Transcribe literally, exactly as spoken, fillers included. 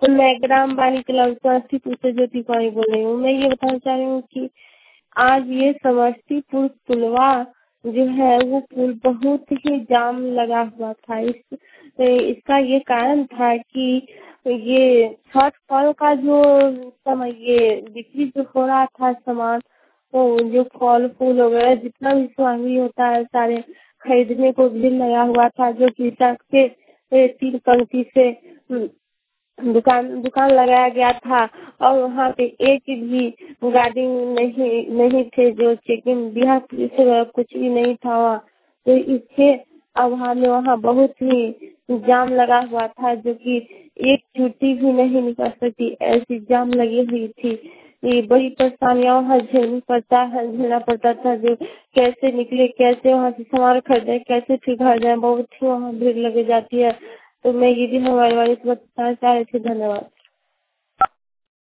मैं ग्राम वाणी क्लब समस्तीपुर से ज्योति कुमारी बोल रही हूँ। मैं ये बताना चाह रही हूँ कि आज ये समस्तीपुर पुलवा जो है वो पुल बहुत ही जाम लगा हुआ था। इस इसका ये कारण था कि ये छठ पर्व का जो समय ये बिक्री जो हो रहा था सामान, तो जो फल फूल वगैरह जितना भी सामग्री होता है सारे खरीदने को भीड़ लगा हुआ था, जो कि सड़क के तीन पंक्ति से दुकान दुकान लगाया गया था और वहाँ पे एक भी गाड़ी नहीं नहीं थे जो चेकिंग बिहार पुलिस वगैरह कुछ भी नहीं था वहाँ। तो इसके अभाव में वहाँ बहुत ही जाम लगा हुआ था, जो कि एक छुट्टी भी नहीं निकल सकती, ऐसी जाम लगी हुई थी। ये बड़ी परेशानियां वहाँ झेलनी पड़ता है झेलना पड़ता था, जो कैसे निकले, कैसे वहाँ से सामान खरीदे, कैसे फिर घर जाए, बहुत ही वहाँ भीड़ लगी जाती है। तो मैं ये भी हमारे वाले से बताना चाह रही थी। धन्यवाद।